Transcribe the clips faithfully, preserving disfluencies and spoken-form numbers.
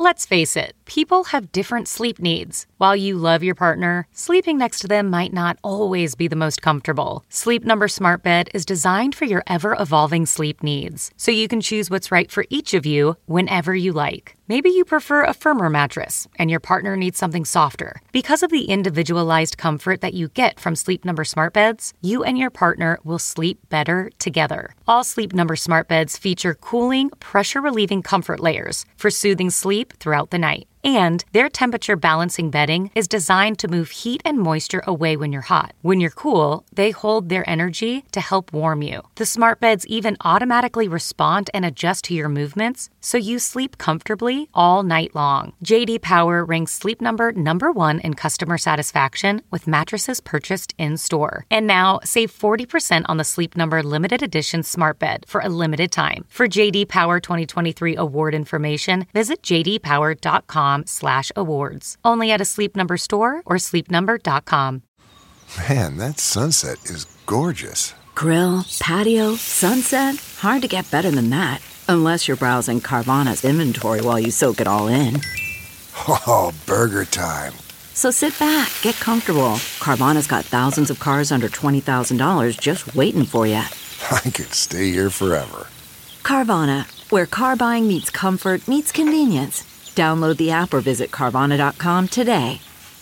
Let's face it, people have different sleep needs. While you love your partner, sleeping next to them might not always be the most comfortable. Sleep Number Smart Bed is designed for your ever-evolving sleep needs, so you can choose what's right for each of you whenever you like. Maybe you prefer a firmer mattress and your partner needs something softer. Because of the individualized comfort that you get from Sleep Number Smart Beds, you and your partner will sleep better together. All Sleep Number Smart Beds feature cooling, pressure-relieving comfort layers for soothing sleep throughout the night. And their temperature balancing bedding is designed to move heat and moisture away when you're hot. When you're cool, they hold their energy to help warm you. The smart beds even automatically respond and adjust to your movements, so you sleep comfortably all night long. J D Power ranks Sleep Number number one in customer satisfaction with mattresses purchased in-store. And now, save forty percent on the Sleep Number limited edition smart bed for a limited time. For J D Power twenty twenty-three award information, visit j d power dot com slash awards. Only at a Sleep Number store or sleep number dot com. Man, that sunset is gorgeous. Grill, patio, sunset. Hard to get better than that. Unless you're browsing Carvana's inventory while you soak it all in. Oh, burger time. So sit back, get comfortable. Carvana's got thousands of cars under twenty thousand dollars just waiting for you. I could stay here forever. Carvana, where car buying meets comfort meets convenience. Download the app or visit Carvana dot com today.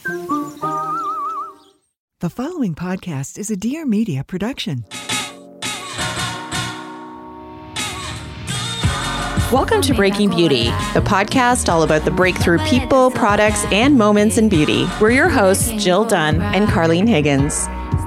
The following podcast is a Dear Media production. Welcome to Breaking Beauty, the podcast all about the breakthrough people, products, and moments in beauty. We're your hosts, Jill Dunn and Carlene Higgins.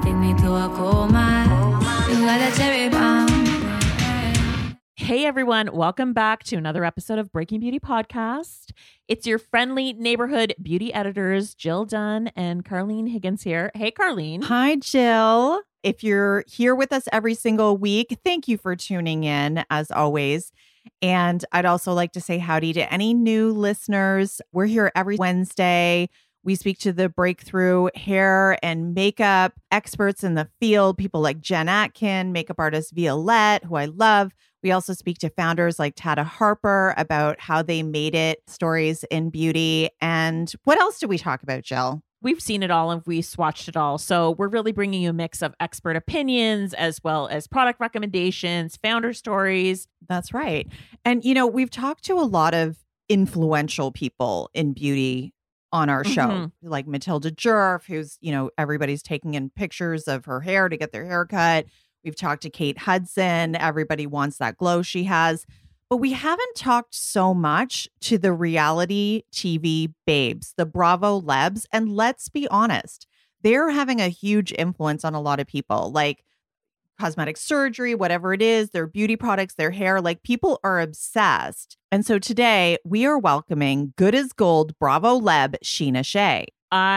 Hey everyone, welcome back to another episode of Breaking Beauty Podcast. It's your friendly neighborhood beauty editors, Jill Dunn and Carlene Higgins here. Hey Carlene. Hi Jill. If you're here with us every single week, thank you for tuning in as always. And I'd also like to say howdy to any new listeners. We're here every Wednesday. We speak to the breakthrough hair and makeup experts in the field, people like Jen Atkin, makeup artist Violette, who I love. We also speak to founders like Tata Harper about how they made it, stories in beauty. And what else do we talk about, Jill? We've seen it all and we've swatched it all. So we're really bringing you a mix of expert opinions as well as product recommendations, founder stories. That's right. And, you know, we've talked to a lot of influential people in beauty on our show, mm-hmm. like Matilda Djerf, who's, you know, everybody's taking in pictures of her hair to get their hair cut. We've talked to Kate Hudson. Everybody wants that glow she has. But we haven't talked so much to the reality T V babes, the Bravo Lebs. And let's be honest, they're having a huge influence on a lot of people, like cosmetic surgery, whatever it is, their beauty products, their hair, like people are obsessed. And so today we are welcoming Good as Gold Bravo Leb, Sheena Shea.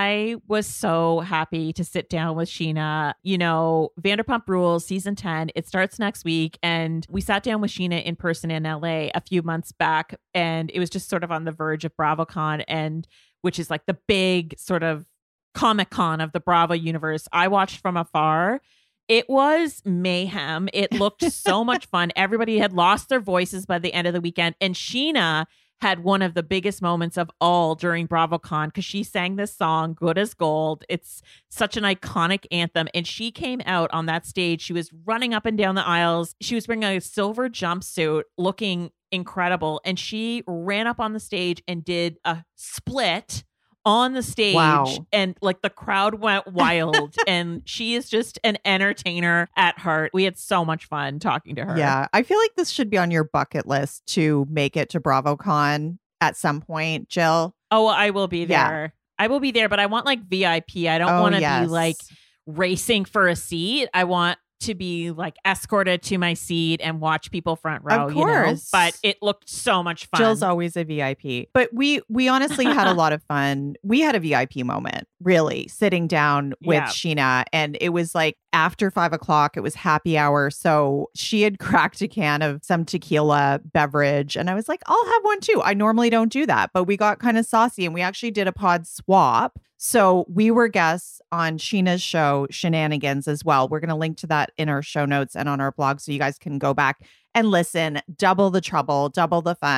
I was so happy to sit down with Sheena. You know, Vanderpump Rules season ten, it starts next week. And we sat down with Sheena in person in L A a few months back. And it was just sort of on the verge of BravoCon, and which is like the big sort of Comic-Con of the Bravo universe. I watched from afar. It was mayhem. It looked so much fun. Everybody had lost their voices by the end of the weekend. And Sheena had one of the biggest moments of all during BravoCon because she sang this song, Good as Gold. It's such an iconic anthem. And she came out on that stage. She was running up and down the aisles. She was wearing a silver jumpsuit looking incredible. And she ran up on the stage and did a split on the stage. Wow. And like the crowd went wild. And she is just an entertainer at heart. We had so much fun talking to her. Yeah. I feel like this should be on your bucket list to make it to BravoCon at some point, Jill. Oh, I will be there. Yeah. I will be there, but I want like V I P. I don't oh, want to yes. be like racing for a seat. I want to be like escorted to my seat and watch people front row, of you know, course. but it looked so much fun. Jill's always a V I P, but we, we honestly had a lot of fun. We had a V I P moment, really sitting down with Yeah. Sheena, and it was like after five o'clock, it was happy hour. So she had cracked a can of some tequila beverage and I was like, I'll have one too. I normally don't do that, but we got kind of saucy and we actually did a pod swap. So we were guests on Sheena's show, Shenanigans, as well. We're going to link to that in our show notes and on our blog so you guys can go back and listen. Double the trouble, double the fun.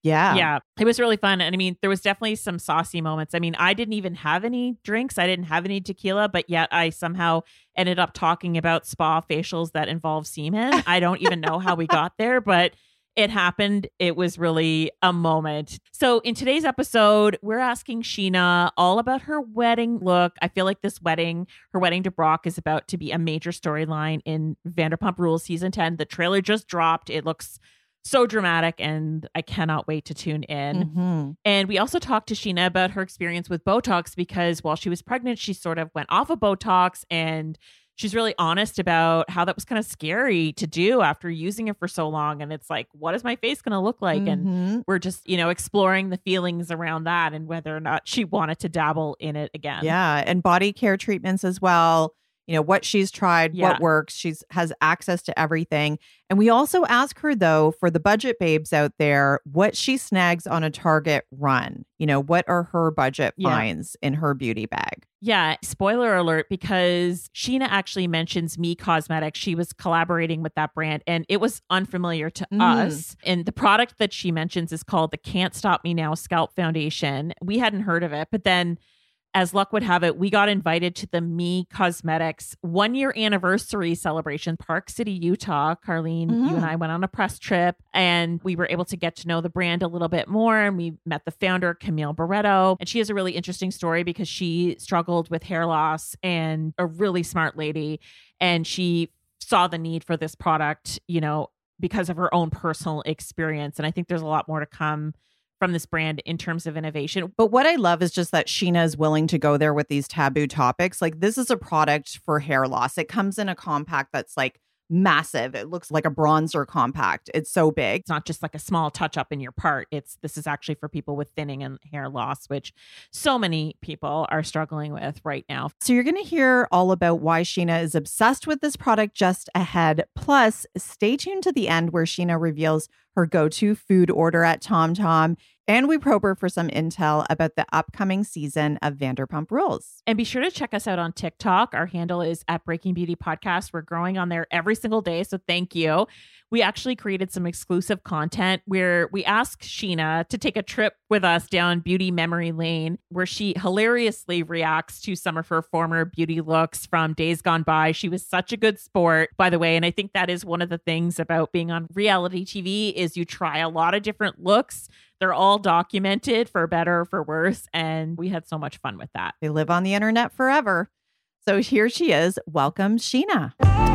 Yeah. Yeah. It was really fun. And I mean, there was definitely some saucy moments. I mean, I didn't even have any drinks. I didn't have any tequila, but yet I somehow ended up talking about spa facials that involve semen. I don't even know how we got there, but it happened. It was really a moment. So in today's episode, we're asking Scheana all about her wedding look. I feel like this wedding, her wedding to Brock, is about to be a major storyline in Vanderpump Rules season ten. The trailer just dropped. It looks so dramatic, and I cannot wait to tune in. Mm-hmm. And we also talked to Scheana about her experience with Botox, because while she was pregnant, she sort of went off of Botox, and she's really honest about how that was kind of scary to do after using it for so long. And it's like, what is my face going to look like? Mm-hmm. And we're just, you know, exploring the feelings around that and whether or not she wanted to dabble in it again. Yeah. And body care treatments as well. You know, what she's tried, Yeah. what works. She's has access to everything. And we also ask her, though, for the budget babes out there, what she snags on a Target run. You know, what are her budget Yeah. finds in her beauty bag? Yeah, spoiler alert, because Scheana actually mentions Me Cosmetics. She was collaborating with that brand, and it was unfamiliar to Mm. us. And the product that she mentions is called the Can't Stop Me Now Scalp Foundation. We hadn't heard of it, but then, as luck would have it, we got invited to the Me Cosmetics one year anniversary celebration, Park City, Utah. Carlene, Mhm. you and I went on a press trip, and we were able to get to know the brand a little bit more. And we met the founder, Camille Barreto. And she has a really interesting story because she struggled with hair loss, and a really smart lady. And she saw the need for this product, you know, because of her own personal experience. And I think there's a lot more to come from this brand in terms of innovation. But what I love is just that Scheana is willing to go there with these taboo topics. Like, this is a product for hair loss. It comes in a compact that's like massive. It looks like a bronzer compact. It's so big. It's not just like a small touch up in your part. It's this is actually for people with thinning and hair loss, which so many people are struggling with right now. So you're going to hear all about why Scheana is obsessed with this product just ahead. Plus, stay tuned to the end where Scheana reveals her go-to food order at TomTom. And we probe her for some intel about the upcoming season of Vanderpump Rules. And be sure to check us out on TikTok. Our handle is at Breaking Beauty Podcast. We're growing on there every single day, so thank you. We actually created some exclusive content where we asked Scheana to take a trip with us down beauty memory lane, where she hilariously reacts to some of her former beauty looks from days gone by. She was such a good sport, by the way. And I think that is one of the things about being on reality T V is you try a lot of different looks. They're all documented for better or for worse. And we had so much fun with that. They live on the internet forever. So here she is. Welcome, Scheana.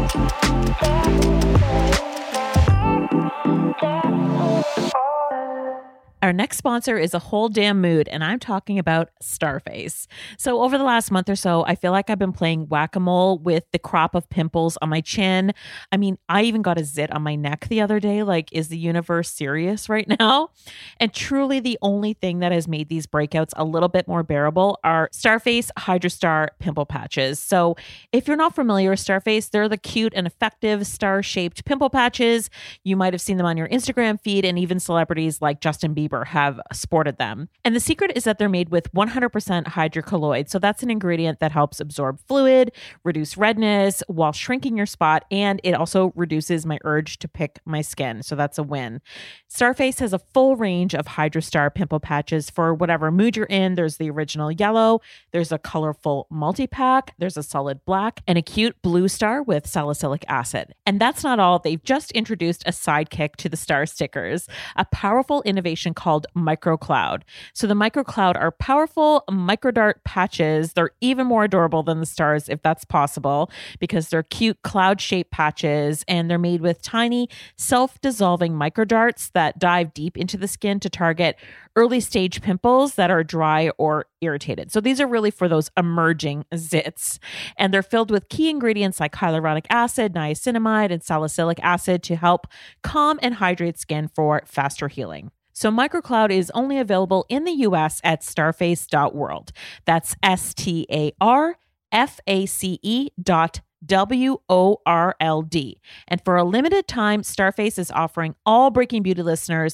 Our next sponsor is A Whole Damn Mood, and I'm talking about Starface. So over the last month or so, I feel like I've been playing whack-a-mole with the crop of pimples on my chin. I mean, I even got a zit on my neck the other day. Like, is the universe serious right now? And truly the only thing that has made these breakouts a little bit more bearable are Starface Hydrostar pimple patches. So if you're not familiar with Starface, they're the cute and effective star-shaped pimple patches. You might have seen them on your Instagram feed, and even celebrities like Justin Bieber have sported them. And the secret is that they're made with one hundred percent hydrocolloid. So that's an ingredient that helps absorb fluid, reduce redness while shrinking your spot. And it also reduces my urge to pick my skin. So that's a win. Starface has a full range of Hydrostar pimple patches for whatever mood you're in. There's the original yellow, there's a colorful multi-pack, there's a solid black, and a cute blue star with salicylic acid. And that's not all. They've just introduced a sidekick to the star stickers, a powerful innovation called MicroCloud. So the MicroCloud are powerful microdart patches. They're even more adorable than the stars, if that's possible, because they're cute cloud-shaped patches, and they're made with tiny self-dissolving microdarts that dive deep into the skin to target early stage pimples that are dry or irritated. So these are really for those emerging zits, and they're filled with key ingredients like hyaluronic acid, niacinamide, and salicylic acid to help calm and hydrate skin for faster healing. So MicroCloud is only available in the U S at starface dot world. That's S T A R F A C E dot W O R L D. And for a limited time, Starface is offering all Breaking Beauty listeners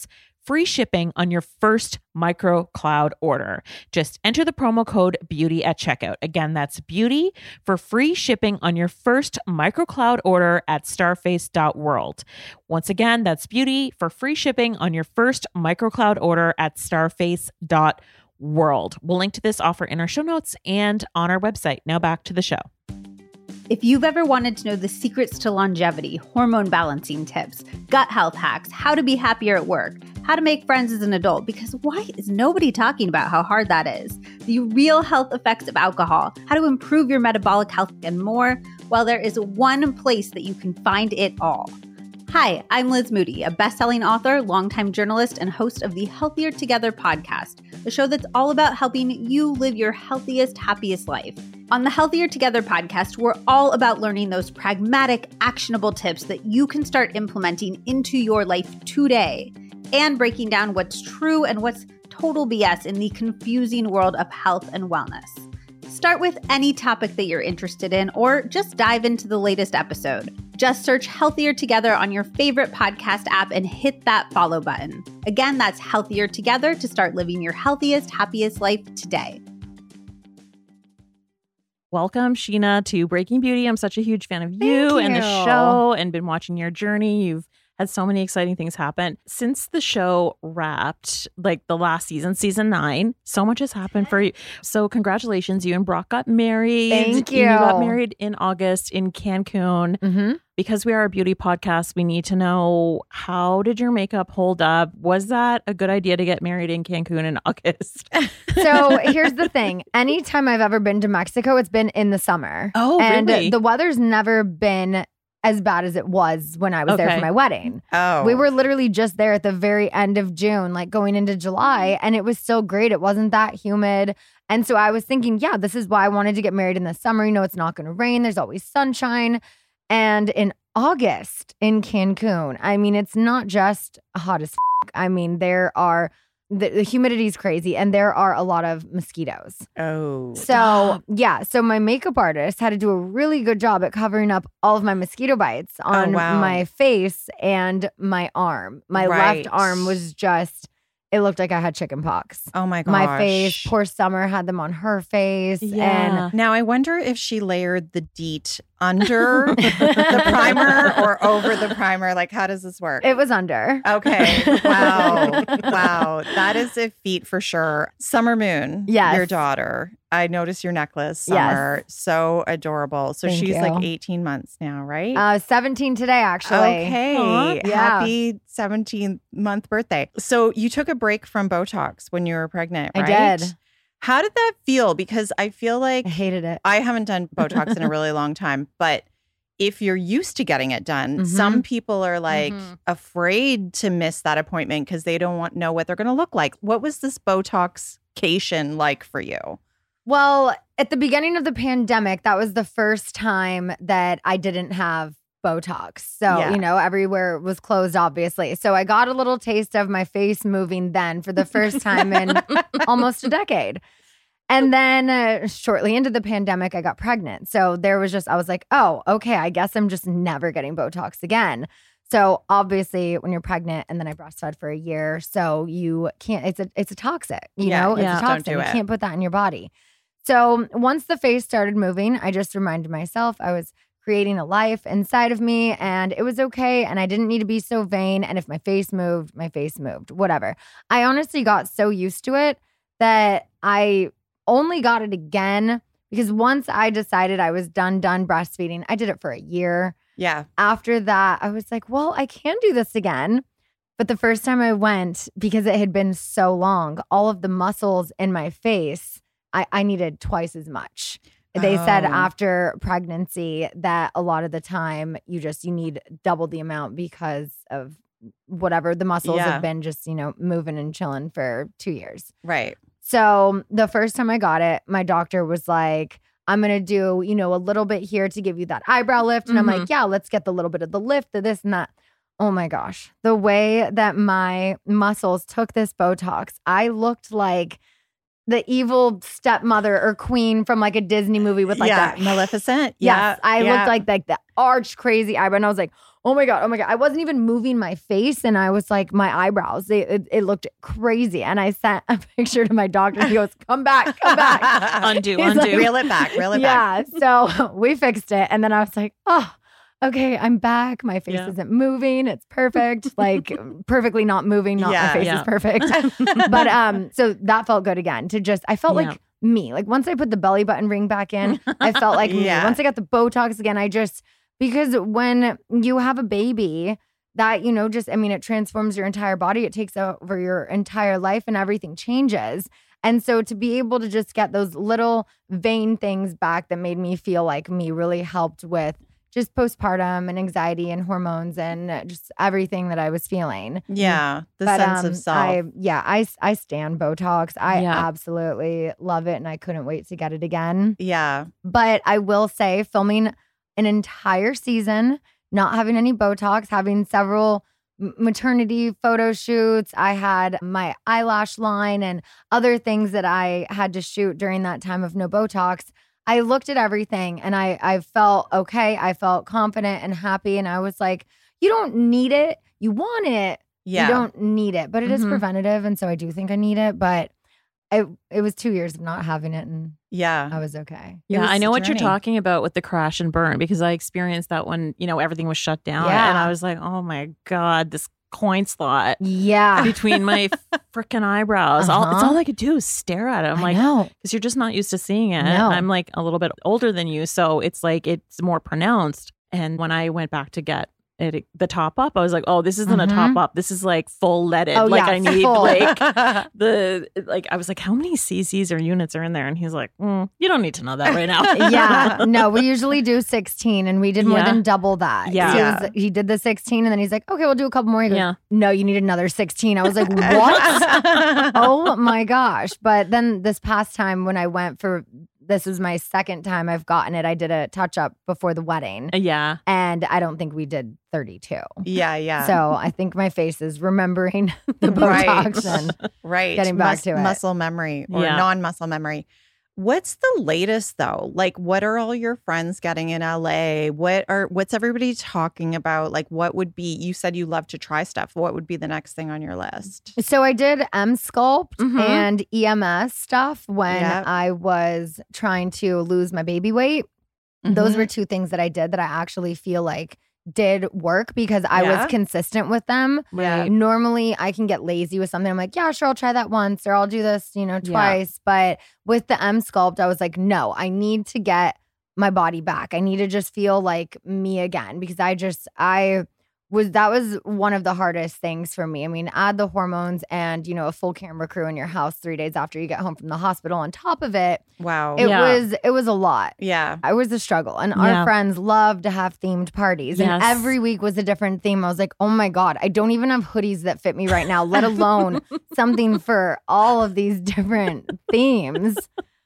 free shipping on your first Micro Cloud order. Just enter the promo code BEAUTY at checkout. Again, that's BEAUTY for free shipping on your first Micro Cloud order at starface dot world. Once again, that's BEAUTY for free shipping on your first Micro Cloud order at starface dot world. We'll link to this offer in our show notes and on our website. Now back to the show. If you've ever wanted to know the secrets to longevity, hormone balancing tips, gut health hacks, how to be happier at work, how to make friends as an adult, because why is nobody talking about how hard that is? The real health effects of alcohol, how to improve your metabolic health, and more, well, there is one place that you can find it all. Hi, I'm Liz Moody, a best-selling author, longtime journalist, and host of the Healthier Together podcast, a show that's all about helping you live your healthiest, happiest life. On the Healthier Together podcast, we're all about learning those pragmatic, actionable tips that you can start implementing into your life today, and breaking down what's true and what's total B S in the confusing world of health and wellness. Start with any topic that you're interested in, or just dive into the latest episode. Just search Healthier Together on your favorite podcast app and hit that follow button. Again, that's Healthier Together to start living your healthiest, happiest life today. Welcome, Sheena, to Breaking Beauty. I'm such a huge fan of you, you. and the show and been watching your journey. You've had so many exciting things happen. Since the show wrapped, like the last season, season nine, so much has happened for you. So congratulations. You and Brock got married. Thank you. You got married in August in Cancun. Mm-hmm. Because we are a beauty podcast, we need to know, how did your makeup hold up? Was that a good idea to get married in Cancun in August? So here's the thing. Anytime I've ever been to Mexico, it's been in the summer. Oh, and really? the weather's never been as bad as it was when I was there Okay. for my wedding. Oh. We were literally just there at the very end of June, like going into July, and it was still great. It wasn't that humid. And so I was thinking, yeah, this is why I wanted to get married in the summer. You know, it's not going to rain. There's always sunshine. And in August in Cancun, I mean, it's not just hot as f- I mean, there are, the, the humidity is crazy and there are a lot of mosquitoes. Oh. So, yeah. So my makeup artist had to do a really good job at covering up all of my mosquito bites on wow. my face and my arm. My Right. left arm was just, it looked like I had chicken pox. Oh my gosh. My face, poor Summer had them on her face. Yeah. And Now I wonder if she layered the DEET under the primer or over the primer. Like, how does this work? it was under. Okay. Wow. Wow. That is a feat for sure. Summer Moon, Yes. your daughter. I noticed your necklace, Yes. Summer. So adorable. So Thank she's you. like eighteen months now, right? Uh, seventeen today, actually. Okay. Aw. Yeah. Happy seventeenth month birthday. So you took a break from Botox when you were pregnant, I right? did. How did that feel? Because I feel like I hated it. I haven't done Botox in a really long time, but if you're used to getting it done, Mhm. some people are like Mhm. afraid to miss that appointment because they don't want know what they're going to look like. What was this Botoxcation like for you? Well, at the beginning of the pandemic, that was the first time that I didn't have Botox. So, Yeah. you know, everywhere was closed, obviously. So I got a little taste of my face moving then for the first time in almost a decade. And then uh, shortly into the pandemic, I got pregnant. So there was just, I was like, oh, okay, I guess I'm just never getting Botox again. So obviously when you're pregnant, and then I breastfed for a year, so you can't, it's a, it's a toxic, you Yeah, know, yeah. it's a Don't toxin. do You it. can't put that in your body. So once the face started moving, I just reminded myself I was creating a life inside of me and it was okay. And I didn't need to be so vain. And if my face moved, my face moved, whatever. I honestly got so used to it that I only got it again because once I decided I was done, done breastfeeding, I did it for a year. Yeah. After that, I was like, well, I can do this again. But the first time I went, because it had been so long, all of the muscles in my face, I, I needed twice as much. They said Oh. after pregnancy that a lot of the time you just, you need double the amount because of whatever the muscles Yeah. have been just, you know, moving and chilling for two years. Right. So the first time I got it, my doctor was like, I'm going to do, you know, a little bit here to give you that eyebrow lift. And I'm like, yeah, let's get the little bit of the lift, the this and that. Oh my gosh. The way that my muscles took this Botox, I looked like the evil stepmother or queen from like a Disney movie with like yeah. that. Maleficent. Yes, Yeah. I yeah. looked like like the arch crazy eyebrow. And I was like, Oh my God. Oh my God. I wasn't even moving my face. And I was like, my eyebrows, they, it, it looked crazy. And I sent a picture to my doctor. He goes, come back, come back. undo, He's undo. like, Reel it back, reel it back. Yeah. So we fixed it. And then I was like, oh, okay, I'm back. My face Yeah. isn't moving. It's perfect. Like perfectly not moving. Not Yeah, my face yeah. is perfect. But um, so that felt good again to just, I felt Yeah. like me. Like once I put the belly button ring back in, I felt like Yeah. me. Once I got the Botox again, I just, because when you have a baby, that, you know, just, I mean, it transforms your entire body. It takes over your entire life and everything changes. And so to be able to just get those little vain things back that made me feel like me really helped with just postpartum and anxiety and hormones and just everything that I was feeling. Yeah, the But, sense um, of self. I, yeah, I, I stand Botox. I Yeah. absolutely love it. And I couldn't wait to get it again. yeah. But I will say, filming an entire season, not having any Botox, having several m- maternity photo shoots. I had my eyelash line and other things that I had to shoot during that time of no Botox. I looked at everything and I, I felt okay. I felt confident and happy. And I was like, you don't need it. You want it. Yeah. You don't need it. But it is Mhm. preventative. And so I do think I need it. But it, it was two years of not having it. And Yeah. I was okay. Yeah, was I know a what you're journey. talking about with the crash and burn because I experienced that when, you know, everything was shut down. Yeah. And I was like, oh my God, this coin slot Yeah. between my freaking eyebrows. All, it's Uh-huh. all I could do is stare at it. I'm I like, know. because you're just not used to seeing it. No. I'm like a little bit older than you. So it's like, it's more pronounced. And when I went back to get it, the top up, I was like, oh, this isn't a top Mhm. up. This is like full leaded. Oh, like yeah, I need full. like the, like, I was like, how many C Cs or units are in there? And he's like, mm, you don't need to know that right now. Yeah. No, we usually do sixteen and we did more Yeah. than double that. Yeah. So he, was- he did the sixteen and then he's like, okay, we'll do a couple more. He goes, Yeah. no, you need another sixteen. I was like, what? Oh my gosh. But then this past time when I went for, this was my second time I've gotten it. I did a touch up before the wedding Yeah. and I don't think we did thirty-two. Yeah, yeah. So I think my face is remembering the Right. Botox and right. getting back to it. Muscle memory or Yeah. non-muscle memory. What's the latest though? Like what are all your friends getting in L A? What are what's everybody talking about? Like what would be, you said you love to try stuff. What would be the next thing on your list? So I did M Sculpt Mhm. and E M S stuff when Yep. I was trying to lose my baby weight. Those Mhm. were two things that I did that I actually feel like did work because I Yeah. was consistent with them. Yeah. Normally I can get lazy with something. I'm like, yeah, sure, I'll try that once or I'll do this, you know, Yeah. twice. But with the M Sculpt, I was like, no, I need to get my body back. I need to just feel like me again because I just, I was, that was one of the hardest things for me. I mean, add the hormones and, you know, a full camera crew in your house three days after you get home from the hospital on top of it. Wow. It Yeah. was, it was a lot. yeah. I was a struggle. And Yeah. our friends love to have themed parties. And Yes. every week was a different theme. I was like, oh my God, I don't even have hoodies that fit me right now, let alone something for all of these different themes.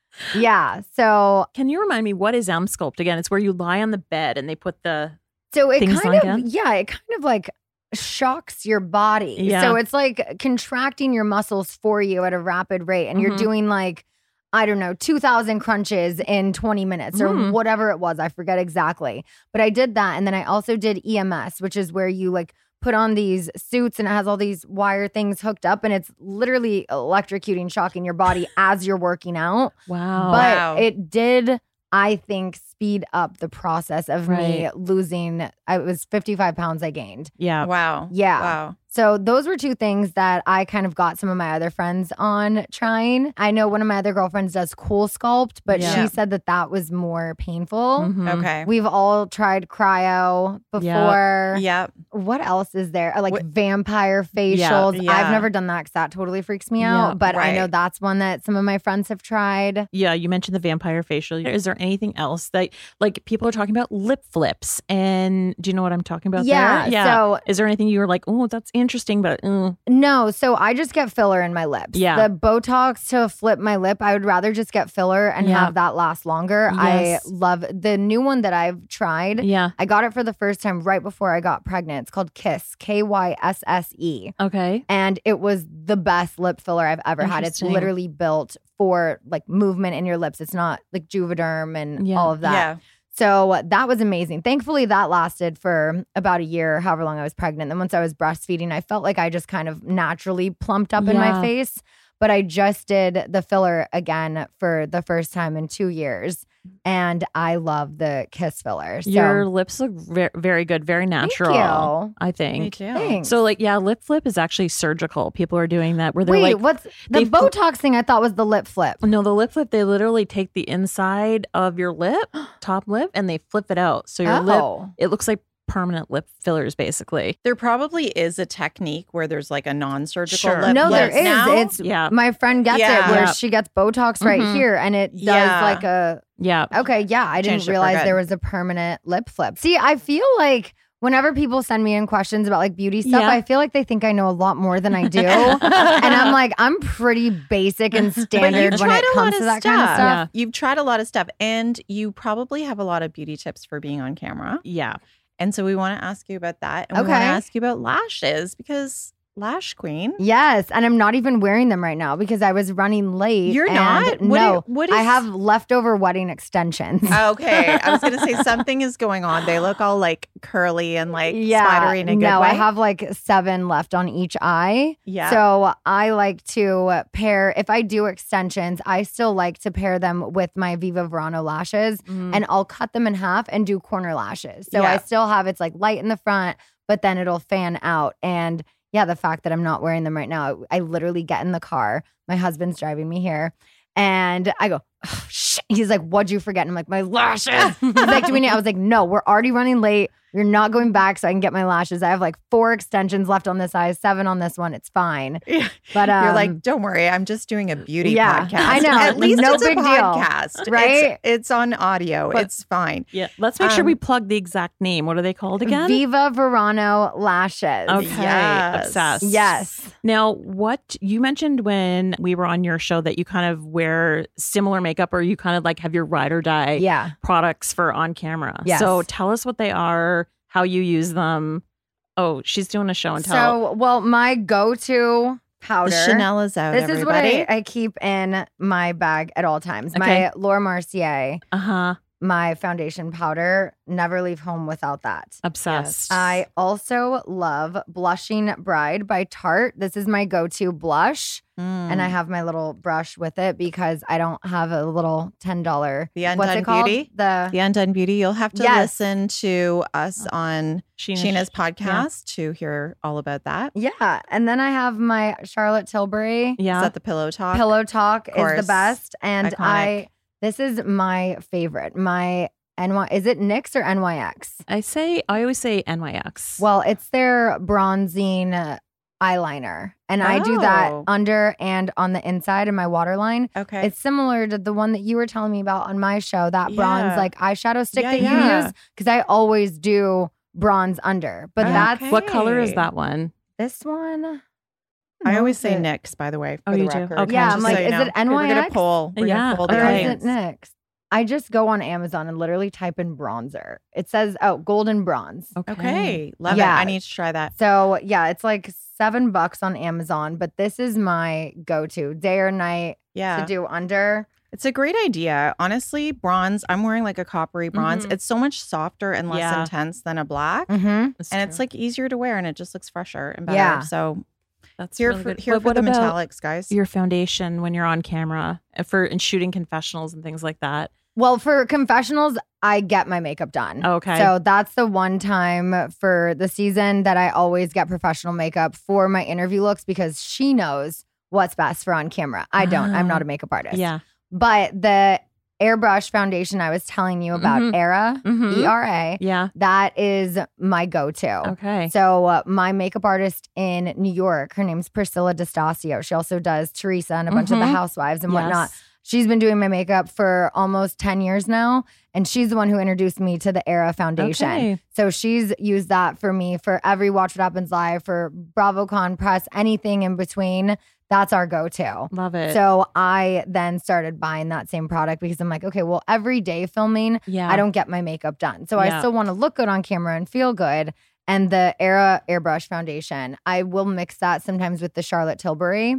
Yeah. So Can you remind me what is M Sculpt again? It's where you lie on the bed and they put the so it Things kind like of that? yeah, it kind of like shocks your body. Yeah. So it's like contracting your muscles for you at a rapid rate. And you're Mhm. doing like, I don't know, two thousand crunches in twenty minutes or Mm. whatever it was. I forget exactly. But I did that. And then I also did E M S, which is where you like put on these suits and it has all these wire things hooked up and it's literally electrocuting, shocking your body as you're working out. wow. But Wow. it did, I think, speed up the process of me Right. losing. I was fifty-five pounds I gained. yeah. Wow. Yeah. Wow. So those were two things that I kind of got some of my other friends on trying. I know one of my other girlfriends does Cool Sculpt, but Yeah. she said that that was more painful. Mhm. Okay. We've all tried cryo before. Yep. What else is there? Uh, Like What- vampire facials. Yeah. I've never done that because that totally freaks me out. Yeah. But I know Right. that's one that some of my friends have tried. Yeah, you mentioned the vampire facial. Is there anything else that, like, people are talking about lip flips? And do you know what I'm talking about Yeah, there? so- Is there anything you were like, oh, that's interesting, but mm. No, so I just get filler in my lips. Yeah. The Botox to flip my lip, I would rather just get filler and Yeah. have that last longer. Yes. I love the new one that I've tried. yeah. I got it for the first time right before I got pregnant. It's called Kiss, K Y S S E. Okay. And it was the best lip filler I've ever had. It's Interesting. literally built for like movement in your lips. It's not like Juvederm and Yeah. all of that. Yeah. So that was amazing. Thankfully, that lasted for about a year, however long I was pregnant. And once I was breastfeeding, I felt like I just kind of naturally plumped up in my Yeah. face. But I just did the filler again for the first time in two years. And I love the Kiss filler. So Your lips look very, very good, very natural. you. I think. Me too. thanks. So, like, yeah, lip flip is actually surgical. People are doing that where they're Wait, like, what's the they fl- Botox thing? I thought was the lip flip. no, the lip flip, they literally take the inside of your lip, top lip, and they flip it out. So your lip, Oh. it looks like permanent lip fillers, basically. There probably is a technique where there's like a non-surgical Sure. lip No, there lift is. now. It's Yeah. my friend gets Yeah. it where Yeah. she gets Botox right Mhm. here, and it does Yeah. like a. Yeah. Okay, yeah, I Changed didn't it for realize good. there was a permanent lip flip. See, I feel like whenever people send me in questions about like beauty stuff, Yeah. I feel like they think I know a lot more than I do, and I'm like, I'm pretty basic and But standard you've when tried it a lot comes of to that stuff. kind of stuff. Yeah. You've tried a lot of stuff, and you probably have a lot of beauty tips for being on camera. Yeah. And so we want to ask you about that, and we Okay. want to ask you about lashes because Lash Queen. Yes, and I'm not even wearing them right now because I was running late. You're and not? What No, do- what I is- have leftover wedding extensions. Okay, I was gonna say something is going on. They look all like curly and like spidery in a good no, way. I have like seven left on each eye. Yeah. So I like to pair, if I do extensions, I still like to pair them with my Viva Verano lashes Mhm. and I'll cut them in half and do corner lashes. So I Yeah. still have, it's like light in the front, but then it'll fan out. And yeah, the fact that I'm not wearing them right now, I literally get in the car. My husband's driving me here. And I go, oh, shit. He's like, what'd you forget? And I'm like, my lashes. He's like, do we need? I was like, no, we're already running late. You're not going back so I can get my lashes. I have like four extensions left on this eye, seven on this one. It's fine. But um, You're like, don't worry, I'm just doing a beauty yeah, podcast. I know. At least No it's big a deal, podcast, right? It's, it's on audio. But- it's fine. Yeah. Let's make sure we Um, plug the exact name. What are they called again? Viva Verano lashes. Okay. Yes. Obsessed. Yes. Now, what you mentioned when we were on your show that you kind of wear similar makeup or you kind of like have your ride or die Yeah. products for on camera. Yes. So tell us what they are, how you use them. Oh, she's doing a show and tell. So, well, my go-to powder. The Chanel is out. This is what everybody. I, I keep in my bag at all times. Okay. My Laura Mercier, Uh huh. my foundation powder. Never leave home without that. Obsessed. I also love Blushing Bride by Tarte. This is my go-to blush. Mm. And I have my little brush with it because I don't have a little ten dollars. The What's Undone it called? Beauty? The The Undone Beauty. You'll have to Yes. listen to us on Sheena- Sheena's podcast to hear all about that. Is yeah. And then I have my Charlotte Tilbury. Yeah. that the Pillow Talk? Pillow Talk is the course. best. And Iconic. I this is my favorite. My N Y is it N Y X or N Y X? I say, I always say N Y X. Well, it's their bronzing uh, eyeliner. And I do that Oh. under and on the inside in my waterline. Okay. It's similar to the one that you were telling me about on my show, that bronze Yeah. like eyeshadow stick Yeah, that yeah. you use. Because I always do bronze under. But Okay. that's what color is Hey. that one? this one. I No, always is say it- NYX, by the way. For Oh, the you do? record. Okay. Yeah, Just I'm so like, you is know. it N Y X? We're gonna poll. We're Yeah. gonna poll the Okay. Or is audience. it NYX? I just go on Amazon and literally type in bronzer. It says, oh, golden bronze. Okay, love Yeah. it. I need to try that. So yeah, it's like seven bucks on Amazon, but this is my go-to day or night Yeah, to do under. it's a great idea. Honestly, bronze. I'm wearing like a coppery bronze. Mhm. It's so much softer and less Yeah. intense than a black, Mm-hmm. and it's like easier to wear, and it just looks fresher and better. Yeah. So that's here really for good. here But for what the about metallics, guys. your foundation when you're on camera uh, for and shooting confessionals and things like that. Well, for confessionals, I get my makeup done. Okay. So that's the one time for the season that I always get professional makeup for my interview looks because she knows what's best for on camera. I don't. I'm not a makeup artist. Yeah. But the airbrush foundation I was telling you about, Mhm. Era, Mhm. E R A, Yeah. that is my go-to. Okay. So uh, my makeup artist in New York, her name's Priscilla DeStasio. She also does Teresa and a bunch of the Mhm. housewives and whatnot. Yes. She's been doing my makeup for almost ten years now. And she's the one who introduced me to the Era foundation. Okay. So she's used that for me for every Watch What Happens Live, for BravoCon press, anything in between. That's our go-to. Love it. So I then started buying that same product because I'm like, okay, well, every day filming, yeah. I don't get my makeup done. So Yeah. I still want to look good on camera and feel good. And the Era Airbrush foundation, I will mix that sometimes with the Charlotte Tilbury.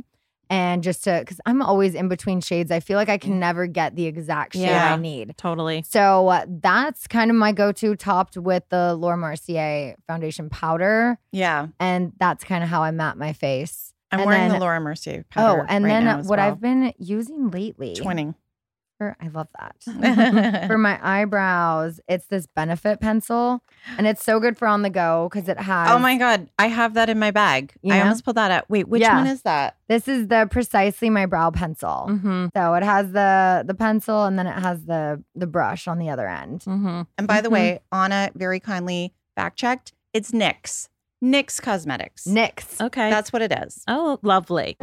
And just to, because I'm always in between shades. I feel like I can never get the exact shade Yeah. I need. Totally. So uh, that's kind of my go-to, topped with the Laura Mercier foundation powder. Yeah. And that's kind of how I map my face. I'm And wearing then- the Laura Mercier powder Oh, and right then now as what well. I've been using lately. Twinning. For, I love that. For my eyebrows, it's this Benefit pencil. And it's so good for on the go because it has. Oh my God. I have that in my bag. You I know? almost pulled that out. Wait, which Yeah. one is that? This is the Precisely My Brow pencil. Mm-hmm. So it has the the pencil and then it has the the brush on the other end. Mm-hmm. And by the Mhm. way, Anna very kindly fact checked. It's NYX. NYX Cosmetics. NYX. Okay. That's what it is. Oh, lovely.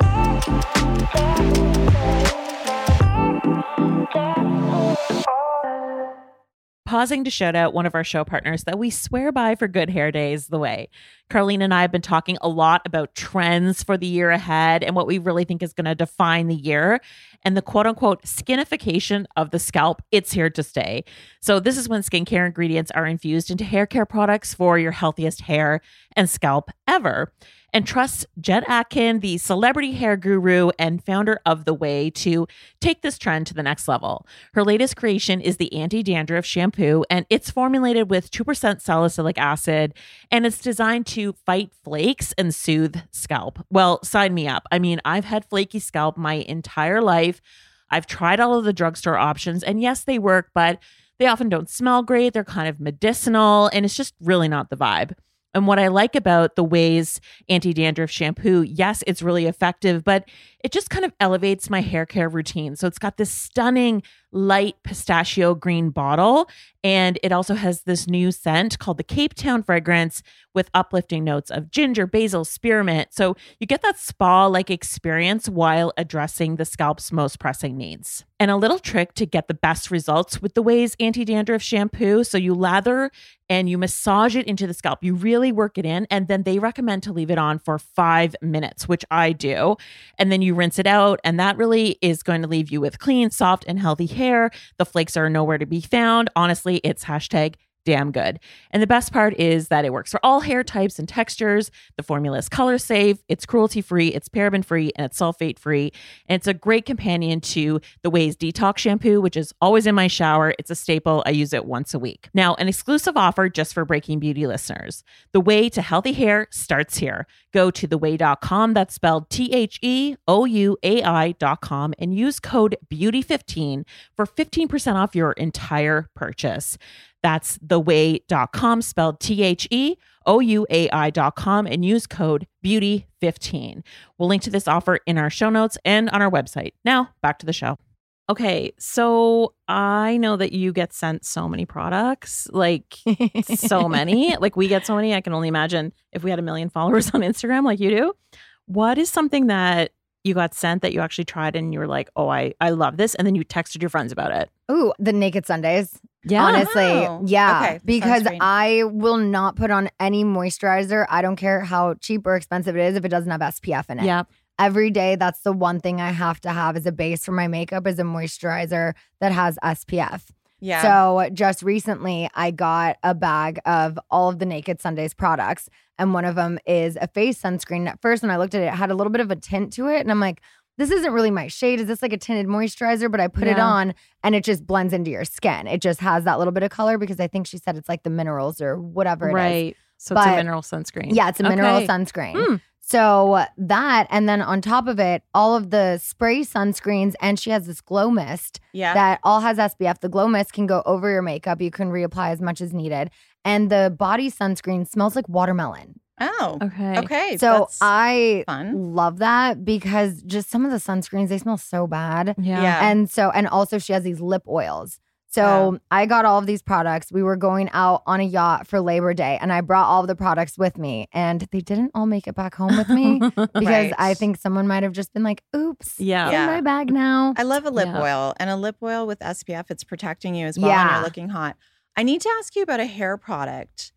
Pausing to shout out one of our show partners that we swear by for good hair days the way. Carlene and I have been talking a lot about trends for the year ahead and what we really think is going to define the year. And the quote unquote skinification of the scalp, it's here to stay. So this is when skincare ingredients are infused into hair care products for your healthiest hair and scalp ever. And trust Jen Atkin, the celebrity hair guru and founder of The Way, to take this trend to the next level. Her latest creation is the anti-dandruff shampoo, and it's formulated with two percent salicylic acid, and it's designed to fight flakes and soothe scalp. Well, sign me up. I mean, I've had flaky scalp my entire life. I've tried all of the drugstore options, and yes, they work, but they often don't smell great. They're kind of medicinal, and it's just really not the vibe. And what I like about the Way's anti-dandruff shampoo, yes, it's really effective, but it just kind of elevates my hair care routine. So it's got this stunning light pistachio green bottle, and it also has this new scent called the Cape Town fragrance with uplifting notes of ginger, basil, spearmint. So you get that spa-like experience while addressing the scalp's most pressing needs. And a little trick to get the best results with the Way's anti-dandruff shampoo. So you lather and you massage it into the scalp. You really work it in, and then they recommend to leave it on for five minutes, which I do. And then you rinse it out, and that really is going to leave you with clean, soft, and healthy hair. The flakes are nowhere to be found. Honestly, it's hashtag damn good. And the best part is that it works for all hair types and textures. The formula is color safe, it's cruelty free, it's paraben free, and it's sulfate free. And it's a great companion to the Way's Detox shampoo, which is always in my shower. It's a staple. I use it once a week. Now, an exclusive offer just for Breaking Beauty listeners. The way to healthy hair starts here. Go to the way dot com, that's spelled T H E O U A I dot com, and use code beauty fifteen for fifteen percent off your entire purchase. That's the way dot com, spelled T H E O U A I dot com, and use code beauty fifteen. We'll link to this offer in our show notes and on our website. Now, back to the show. Okay, so I know that you get sent so many products, like so many. Like we get so many, I can only imagine if we had a million followers on Instagram like you do. What is something that you got sent that you actually tried and you were like, oh, I, I love this, and then you texted your friends about it? Ooh, the Naked Sundays. Yeah. Honestly. Oh, Yeah. okay. Because Sunscreen. I will not put on any moisturizer. I don't care how cheap or expensive it is if it doesn't have S P F in it. Yeah. Every day, that's the one thing I have to have as a base for my makeup is a moisturizer that has S P F. Yeah. So just recently, I got a bag of all of the Naked Sundays products, and one of them is a face sunscreen. At first, when I looked at it, it had a little bit of a tint to it, and I'm like, this isn't really my shade. Is this like a tinted moisturizer? But I put it Yeah. on, and it just blends into your skin. It just has that little bit of color because I think she said it's like the minerals or whatever it is. Right. So it's a But- mineral sunscreen. Yeah, it's a mineral Okay. sunscreen. Hmm. So that, and then on top of it, all of the spray sunscreens, and she has this glow mist yeah. that all has S P F. The glow mist can go over your makeup. You can reapply as much as needed. And the body sunscreen smells like watermelon. oh. Okay. Okay. So that's I fun. love that because just some of the sunscreens, they smell so bad. Yeah. Yeah. And so, and also she has these lip oils. So Wow. I got all of these products. We were going out on a yacht for Labor Day, and I brought all of the products with me. And they didn't all make it back home with me because Right. I think someone might have just been like, oops, Yeah. it's Yeah. in my bag now. I love a lip Yeah. oil, and a lip oil with S P F, it's protecting you as well, and Yeah. you're looking hot. I need to ask you about a hair product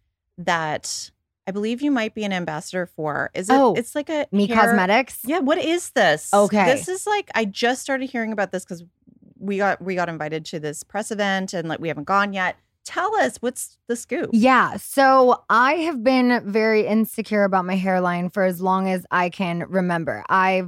that I believe you might be an ambassador for. Is it? Oh, it's like a Me hair- Cosmetics. Yeah. What is this? Okay. This is like I just started hearing about this because we got we got invited to this press event, and like we haven't gone yet. Tell us, what's the scoop? Yeah. So I have been very insecure about my hairline for as long as I can remember. I've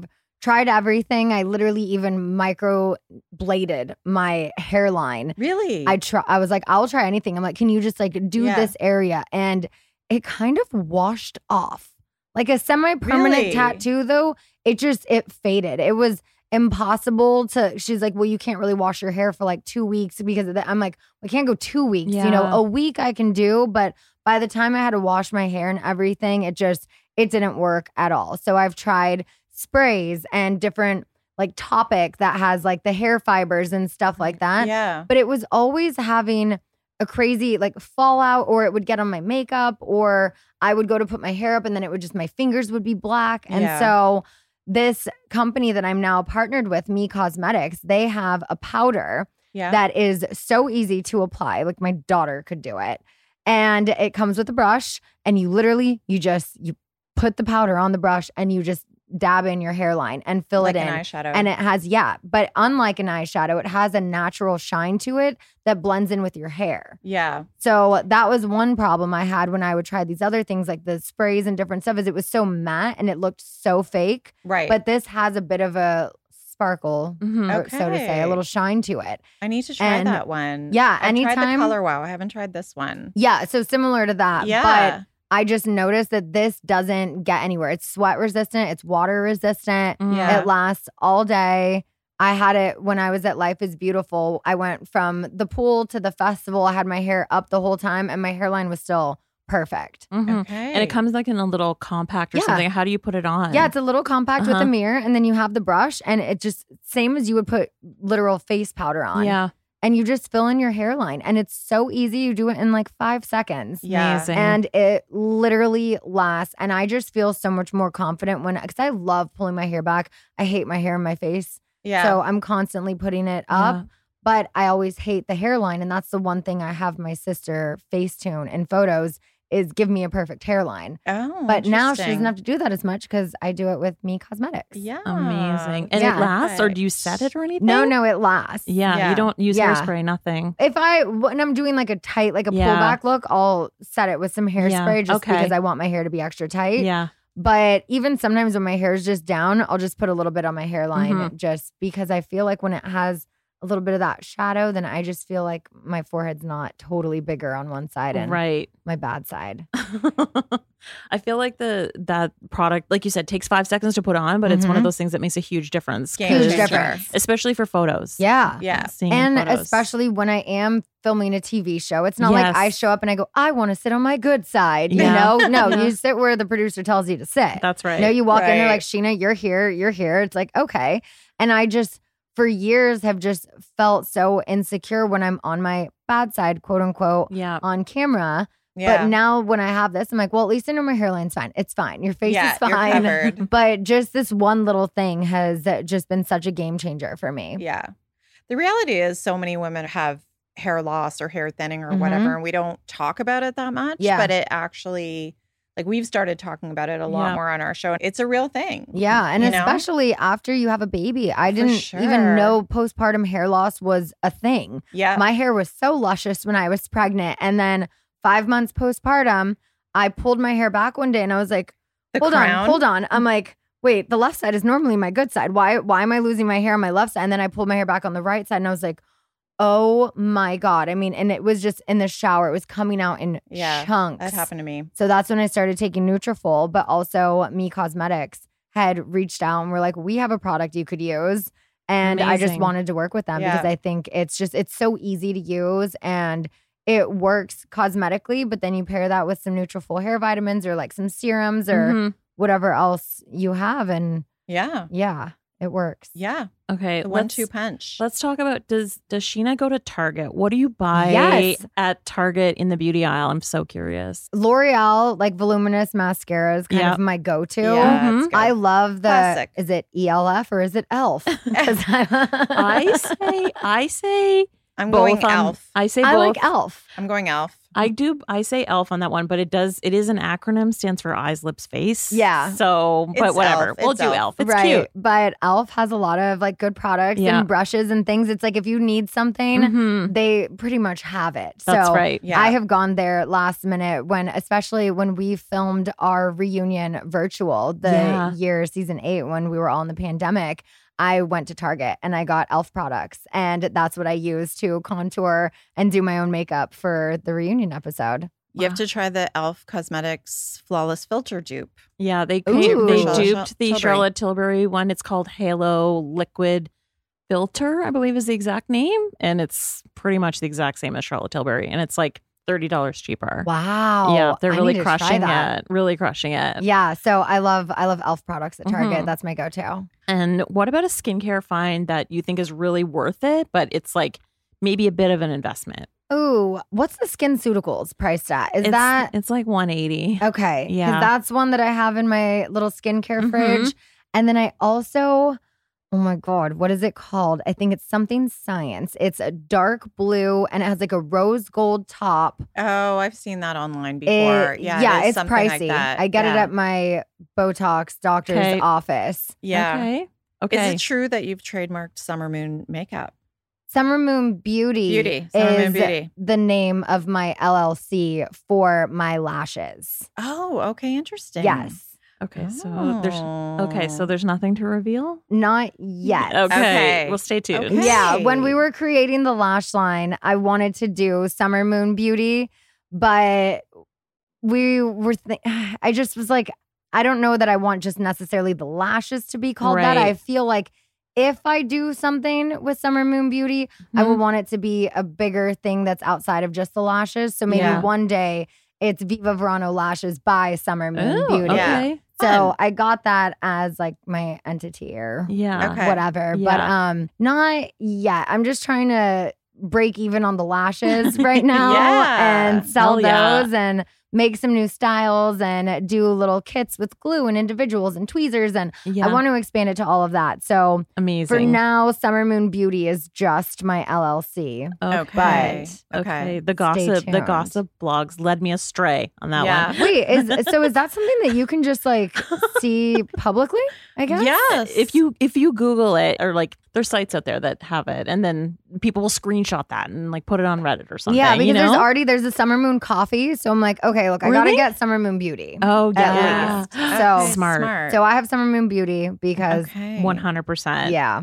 tried everything. I literally even micro bladed my hairline. Really? I try. I was like, I'll try anything. I'm like, can you just like do Yeah. this area? And it kind of washed off. Like a semi-permanent Really? tattoo, though, it just it faded. It was impossible to. She's like, well, you can't really wash your hair for like two weeks because of that. I'm like, I can't go two weeks. You know, Yeah. a week I can do, but by the time I had to wash my hair and everything, it just it didn't work at all. So I've tried sprays and different like Topic that has like the hair fibers and stuff like that. Yeah. But it was always having a crazy like fallout, or it would get on my makeup, or I would go to put my hair up and then it would just, my fingers would be black. And Yeah. so this company that I'm now partnered with, Me Cosmetics, they have a powder Yeah. that is so easy to apply. Like my daughter could do it. And it comes with a brush, and you literally, you just, you put the powder on the brush and you just dab in your hairline and fill like it in. an eyeshadow. And it has, yeah, but unlike an eyeshadow, it has a natural shine to it that blends in with your hair. yeah. So that was one problem I had when I would try these other things like the sprays and different stuff, is it was so matte and it looked so fake. Right. But this has a bit of a sparkle, Mhm. or so to say, Okay. a little shine to it. I need to try and- that one. yeah, I've tried anytime- the Color Wow. I haven't tried this one. Yeah, so similar to that. Yeah. But I just noticed that this doesn't get anywhere. It's sweat resistant, it's water resistant. Yeah. It lasts all day. I had it when I was at Life is Beautiful. I went from the pool to the festival. I had my hair up the whole time and my hairline was still perfect. Mhm. Okay. And it comes like in a little compact or Yeah. something. How do you put it on? Yeah, it's a little compact with Uh-huh. a mirror, and then you have the brush, and it just same as you would put literal face powder on. Yeah. And you just fill in your hairline, and it's so easy. You do it in like five seconds. Yeah. Amazing. And it literally lasts. And I just feel so much more confident when, because I love pulling my hair back. I hate my hair in my face. Yeah. So I'm constantly putting it up. Yeah. But I always hate the hairline. And that's the one thing I have my sister Facetune in photos is give me a perfect hairline. oh, But now she doesn't interesting. have to do that as much because I do it with Me Cosmetics. Yeah. Amazing. And Yeah. it lasts, or do you set it or anything? No, no, it lasts. Yeah, Yeah. you don't use Yeah. hairspray, nothing. If I, when I'm doing like a tight, like a Yeah. pullback look, I'll set it with some hairspray just okay. because I want my hair to be extra tight. Yeah. But even sometimes when my hair is just down, I'll just put a little bit on my hairline Mhm. just because I feel like when it has a little bit of that shadow, then I just feel like my forehead's not totally bigger on one side and Right. my bad side. I feel like the that product, like you said, takes five seconds to put on, but it's one of Mhm. those things that makes a huge difference. Game Huge 'cause- changer. difference. Especially for photos. Yeah. Yeah. Seeing And photos. especially when I am filming a T V show, it's not like I Yes. show up and I go, I want to sit on my good side. You Yeah. know, no, Yeah. you sit where the producer tells you to sit. That's right. No, you walk in, they're Right. like, Sheena, you're here, you're here. It's like, okay. And I just, for years, have just felt so insecure when I'm on my bad side, quote unquote, Yeah. on camera. Yeah. But now when I have this, I'm like, well, at least I know my hairline's fine. It's fine. Your face Yeah, is you're fine. covered. But just this one little thing has uh, just been such a game changer for me. Yeah. The reality is so many women have hair loss or hair thinning or Mhm. whatever, and we don't talk about it that much. Yeah. But it actually, like, we've started talking about it a lot Yeah. more on our show. It's a real thing. Yeah, and You know? especially after you have a baby. I For didn't sure. even know postpartum hair loss was a thing. Yeah. My hair was so luscious when I was pregnant. And then five months postpartum, I pulled my hair back one day and I was like, The hold crown. on, hold on. I'm like, wait, the left side is normally my good side. Why why am I losing my hair on my left side? And then I pulled my hair back on the right side and I was like, oh my God. I mean, and it was just in the shower. It was coming out in Yeah, chunks. That happened to me. So that's when I started taking Nutrafol, but also Me Cosmetics had reached out and were like, we have a product you could use. And I just Amazing. wanted to work with them because Yeah. I think it's just, it's so easy to use and it works cosmetically, but then you pair that with some Nutrafol hair vitamins or like some serums or Mhm. whatever else you have. And Yeah. yeah, it works. Yeah. Okay. The one let's- two punch. Let's talk about does does Sheena go to Target? What do you buy Yes. at Target in the beauty aisle? I'm so curious. L'Oreal, like voluminous mascara is kind Yeah. of my go-to. Yeah, Mhm. it's good. I love the, Classic. is it E L F or is it E L F? 'Cause I, I say I say I'm both. going on- Elf. I say I both. like E L F. I'm going Elf. I do. I say ELF on that one, but it does. It is an acronym. Stands for eyes, lips, face. Yeah. So, but It's whatever. ELF. We'll It's do ELF. ELF. It's right. cute. But ELF has a lot of like good products Yeah. and brushes and things. It's like if you need something, Mhm. they pretty much have it. That's so right. Yeah. I have gone there last minute when, especially when we filmed our reunion virtual the Yeah. year season eight when we were all in the pandemic. I went to Target and I got ELF products, and that's what I used to contour and do my own makeup for the reunion episode. You have to try the Elf Cosmetics Flawless Filter dupe. Yeah, they Ooh. they Charlotte duped the Tilbury. Charlotte Tilbury one. It's called Halo Liquid Filter, I believe is the exact name, and it's pretty much the exact same as Charlotte Tilbury, and it's like thirty dollars cheaper. Wow. Yeah, they're I really need to try crushing that. it. Really crushing it. Yeah, so I love I love ELF products at Target. Mhm. That's my go-to. And what about a skincare find that you think is really worth it, but it's like maybe a bit of an investment? Ooh, what's the SkinCeuticals priced at? Is it's, that it's like one eighty. okay? Because Yeah. that's one that I have in my little skincare Mhm. fridge. And then I also, oh my God, what is it called? I think it's something science. It's a dark blue and it has like a rose gold top. Oh, I've seen that online before. It- yeah, yeah, it is it's something pricey. like that. I get it Yeah. at my Botox doctor's Okay. office. Yeah. Okay. Okay. Is it true that you've trademarked Summer Moon makeup? Summer Moon Beauty, Beauty. Summer Moon is Beauty. the name of my L L C for my lashes. Oh, okay. Interesting. Yes. Okay. So there's okay. So there's nothing to reveal. Not yet. Okay. Okay. We'll stay tuned. Okay. Yeah, when we were creating the lash line, I wanted to do Summer Moon Beauty, but we were, th- I just was like, I don't know that I want just necessarily the lashes to be called that. Right. I feel like if I do something with Summer Moon Beauty, I Mm-hmm. would want it to be a bigger thing that's outside of just the lashes. So maybe Yeah. one day it's Viva Verano Lashes by Summer Moon Oh, Beauty. okay. So Fun. I got that as like my entity or Yeah. Okay. whatever. But Yeah. um not yet. I'm just trying to break even on the lashes right now Yeah. and sell Hell yeah. those and make some new styles and do little kits with glue and individuals and tweezers. And Yeah. I want to expand it to all of that. So Amazing. for now, Summer Moon Beauty is just my L L C. Okay. But- Okay. Okay. The gossip, the tuned. gossip blogs led me astray on that Yeah. one. Wait, is so is that something that you can just like see publicly? I guess. Yes. If you if you Google it, or like there's sites out there that have it, and then people will screenshot that and like put it on Reddit or something. Yeah, because you know? there's already there's a Summer Moon coffee, so I'm like, okay, look, I gotta Really? get Summer Moon Beauty. Oh at yeah. least. Okay, So Smart. so I have Summer Moon Beauty because Okay. One hundred percent. yeah.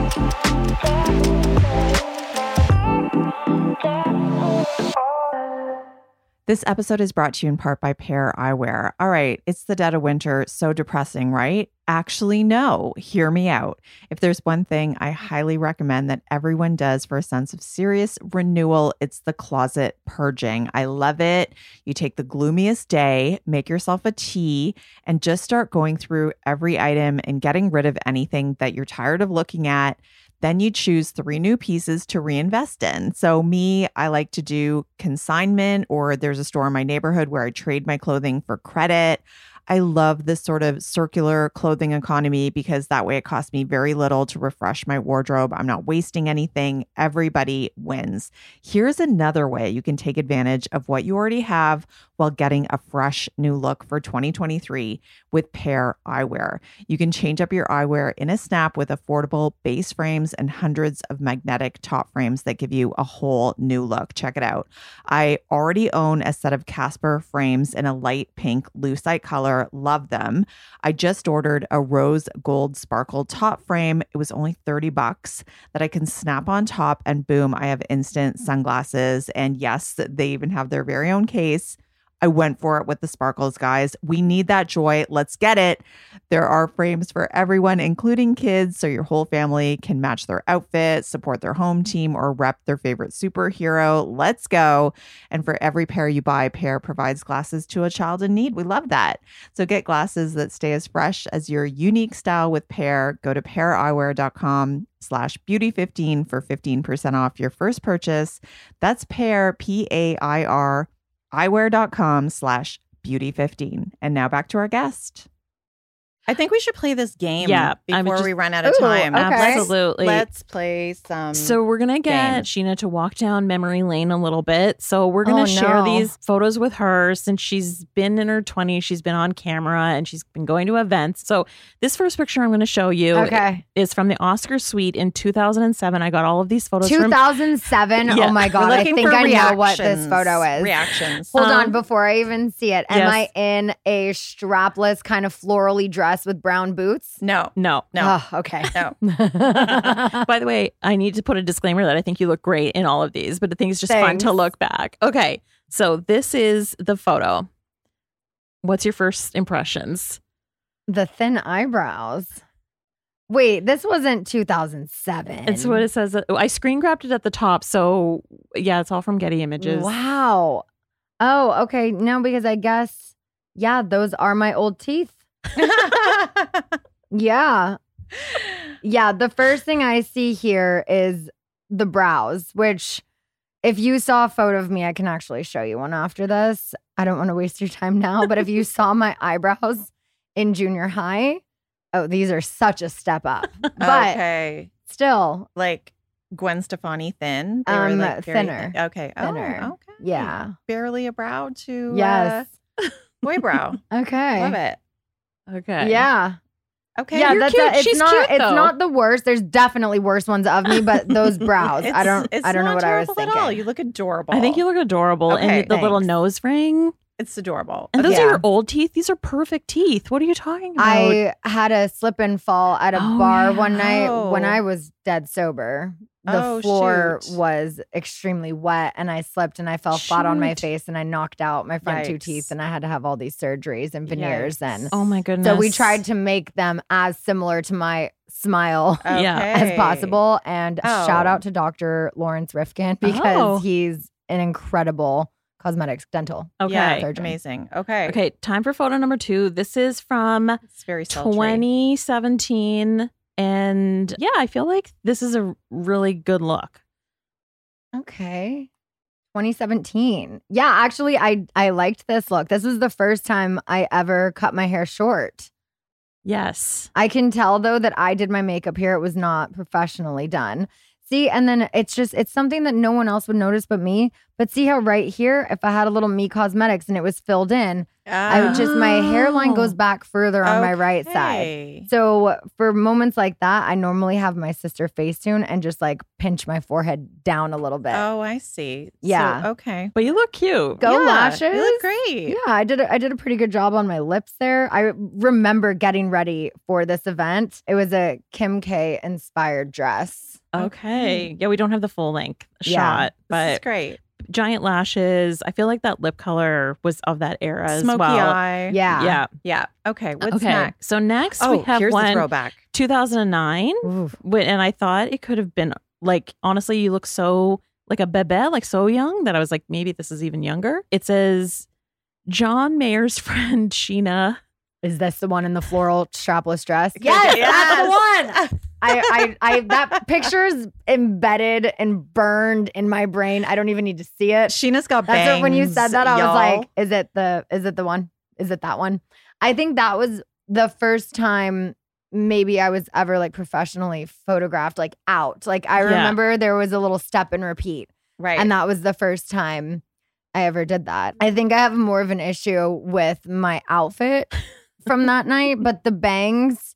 This episode is brought to you in part by Pair Eyewear. All right, it's the dead of winter. So depressing, right? Actually, no. Hear me out. If there's one thing I highly recommend that everyone does for a sense of serious renewal, it's the closet purging. I love it. You take the gloomiest day, make yourself a tea, and just start going through every item and getting rid of anything that you're tired of looking at. Then you choose three new pieces to reinvest in. So me, I like to do consignment, or there's a store in my neighborhood where I trade my clothing for credit. I love this sort of circular clothing economy because that way it costs me very little to refresh my wardrobe. I'm not wasting anything. Everybody wins. Here's another way you can take advantage of what you already have while getting a fresh new look for twenty twenty-three with Pair Eyewear. You can change up your eyewear in a snap with affordable base frames and hundreds of magnetic top frames that give you a whole new look. Check it out. I already own a set of Casper frames in a light pink lucite color. Love them. I just ordered a rose gold sparkle top frame. It was only thirty bucks that I can snap on top, and boom, I have instant sunglasses. And yes, they even have their very own case. I went for it with the sparkles, guys. We need that joy. Let's get it. There are frames for everyone, including kids, so your whole family can match their outfit, support their home team, or rep their favorite superhero. Let's go. And for every pair you buy, Pair provides glasses to a child in need. We love that. So get glasses that stay as fresh as your unique style with Pair. Go to pair eyewear dot com slash beauty fifteen for fifteen percent off your first purchase. That's Pair, P A I R, eyewear dot com slash beauty fifteen. And now back to our guest. I think we should play this game Yeah, I would before just- we run out of Ooh, time. okay. Absolutely. Let's play some. So we're going to get games. Sheena to walk down memory lane a little bit. So we're going Oh, to share no. these photos with her since she's been in her twenties. She's been on camera and she's been going to events. So this first picture I'm going to show you Okay. is from the Oscar suite in two thousand seven. I got all of these photos two from thousand seven. Yeah. Oh my We're God. I looking think for I know what this reactions. photo is. Reactions. Hold Um, on, before I even see it. Am yes. I in a strapless kind of florally dress with brown boots? No. No. No. Oh, okay. No. By the way, I need to put a disclaimer that I think you look great in all of these, but I think it's just fun Thanks. to look back. Okay. So this is the photo. What's your first impressions? The thin eyebrows. Wait, this wasn't two thousand seven. It's what it says. I screen grabbed it at the top. So yeah, it's all from Getty Images. Wow. Oh, okay. No, because I guess, yeah, those are my old teeth. Yeah. Yeah. The first thing I see here is the brows, which if you saw a photo of me, I can actually show you one after this. I don't want to waste your time now, but if you saw my eyebrows in junior high, oh, these are such a step up. But okay. still, Like Gwen Stefani thin. They Um, were like very thinner. thin. Okay. Thinner. Oh, okay. yeah. Barely a brow to Yes. uh, boy brow. Okay. Love it. Okay. Yeah. Okay. Yeah, You're that's cute. a- it's She's not cute, it's though. not the worst. There's definitely worse ones of me, but those brows, I It's- don't it's I don't know not what I was terrible thinking. At all. You look adorable. I think you look adorable. Okay, and the little thanks. nose ring. It's adorable. And those Yeah. are your old teeth. These are perfect teeth. What are you talking about? I had a slip and fall at a Oh, bar yeah. one night when Oh. I was dead sober. The Oh, floor shoot. was extremely wet and I slipped and I fell flat on my Shoot. face and I knocked out my front two Yikes. teeth and I had to have all these surgeries and veneers Yikes. and oh my goodness. so we tried to make them as similar to my smile Yeah. as Okay. possible. And shout Oh. out to Doctor Lawrence Rifkin because Oh. he's an incredible cosmetics dental. Okay. Yeah, surgeon. amazing. Okay. Okay. Time for photo number two. This is from It's very sultry. twenty seventeen. And yeah, I feel like this is a really good look. Okay. twenty seventeen. Yeah, actually I I liked this look. This was the first time I ever cut my hair short. Yes. I can tell though that I did my makeup here. It was not professionally done. See, and then it's just, it's something that no one else would notice but me. But see how right here, if I had a little Me Cosmetics and it was filled in, I would just, my hairline goes Oh. back further on my right side. Okay. So for moments like that, I normally have my sister Facetune and just like pinch my forehead down a little bit. Oh, I see. Yeah. So, okay. But you look cute. Go Yeah, lashes. You look great. Yeah, I did. A, I did a pretty good job on my lips there. I remember getting ready for this event. It was a Kim K inspired dress. Okay. Yeah, we don't have the full length Yeah. shot, This is but great. giant lashes. I feel like that lip color was of that era as Smoky well. eye. Yeah. Yeah. Yeah. Okay. What's okay. next? So next Oh, we have here's the one throwback. two thousand nine. Oof. Wh- And I thought it could have been like, honestly, you look so like a bebe, like so young that I was like, maybe this is even younger. It says John Mayer's friend Sheena. Is this the one in the floral strapless dress? Yes, that's the yes. one. I, I, I, that picture's embedded and burned in my brain. I don't even need to see it. Sheena's got That's bangs. what, when you said that, I y'all. was like, is it the, is it the one? Is it that one? I think that was the first time maybe I was ever like professionally photographed, like out. Like I Yeah. remember there was a little step and repeat. right. And that was the first time I ever did that. I think I have more of an issue with my outfit from that night, but the bangs,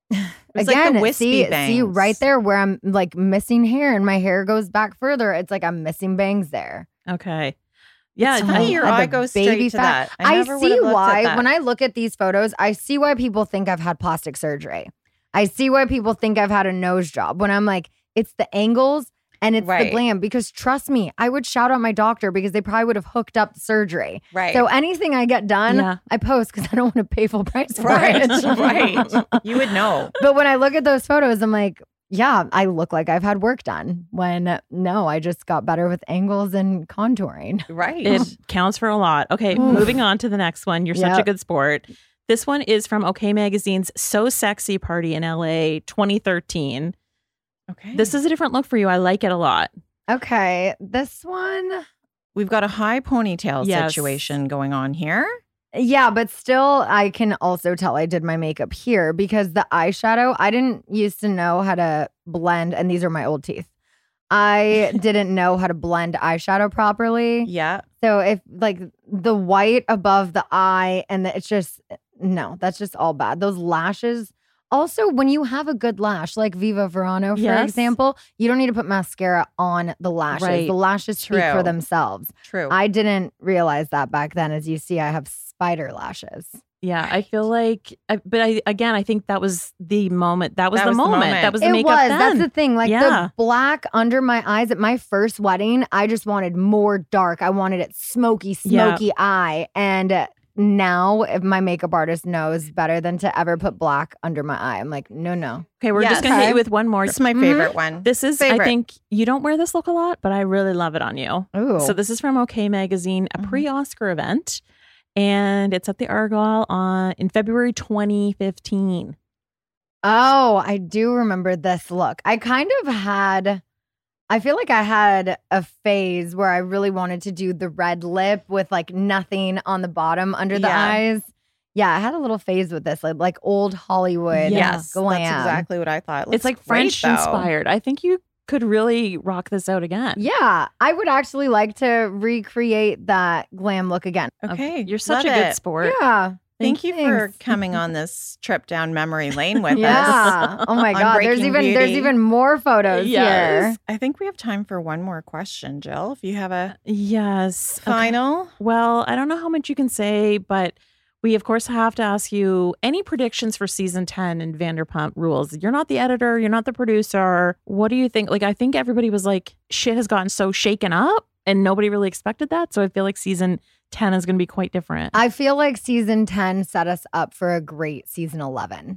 was like the again, wispy see, see bangs. right there where I'm like missing hair and my hair goes back further. It's like I'm missing bangs there. Okay. Yeah. It's funny I- your had eye the goes baby straight to fat. that. I, I, never would see have looked at why that. when I look at these photos, I see why people think I've had plastic surgery. I see why people think I've had a nose job when I'm like, it's the angles and it's the Right. glam. Because trust me, I would shout out my doctor because they probably would have hooked up the surgery. Right. So anything I get done, Yeah. I post because I don't want to pay full price for right. it. right. You would know. But when I look at those photos, I'm like, yeah, I look like I've had work done. When no, I just got better with angles and contouring. Right. It counts for a lot. Okay, Oof. moving on to the next one. You're such a Yep. good sport. This one is from OK Magazine's So Sexy Party in L A twenty thirteen. okay. This is a different look for you. I like it a lot. Okay, this one. We've got a high ponytail Yes. situation going on here. Yeah, but still, I can also tell I did my makeup here because the eyeshadow, I didn't used to know how to blend, and these are my old teeth. I didn't know how to blend eyeshadow properly. Yeah. So if like the white above the eye and the, it's just, no, that's just all bad. Those lashes. Also, when you have a good lash, like Viva Verano, for Yes. example, you don't need to put mascara on the lashes. Right. The lashes speak True. for themselves. True. I didn't realize that back then. As you see, I have spider lashes. Yeah, I feel like, I, but I again, I think that was the moment. That was, That the, was the moment. moment. That was the It makeup was. then. That's the thing. Like Yeah. the black under my eyes at my first wedding, I just wanted more dark. I wanted it smoky, Yeah. smoky eye. And uh, now, if my makeup artist knows better than to ever put black under my eye, I'm like, no, no. Okay, we're Yes. just gonna hit Okay. you with one more. This is my Mhm. favorite one. This is, Favorite. I think, you don't wear this look a lot, but I really love it on you. Ooh. So this is from OK Magazine, a Mhm. pre-Oscar event, and it's at the Argyle on in February twenty fifteen. Oh, I do remember this look. I kind of had, I feel like I had a phase where I really wanted to do the red lip with like nothing on the bottom under the Yeah. eyes. Yeah, I had a little phase with this, like, like old Hollywood Yes, glam. that's exactly what I thought. It It's like looks great, French though. inspired. I think you could really rock this out again. Yeah, I would actually like to recreate that glam look again. Okay. You're such love a good it. sport. Yeah. Thank you for Thanks. coming on this trip down memory lane with us. Yeah. Oh my on God. There's Breaking even there's Beauty. even more photos Yes. here. I think we have time for one more question, Jill. If you have a Yes. Okay. final. Well, I don't know how much you can say, but we, of course, have to ask you any predictions for season ten in Vanderpump Rules. You're not the editor. You're not the producer. What do you think? Like, I think everybody was like, shit has gotten so shaken up and nobody really expected that. So I feel like season ten is going to be quite different. I feel like season ten set us up for a great season eleven.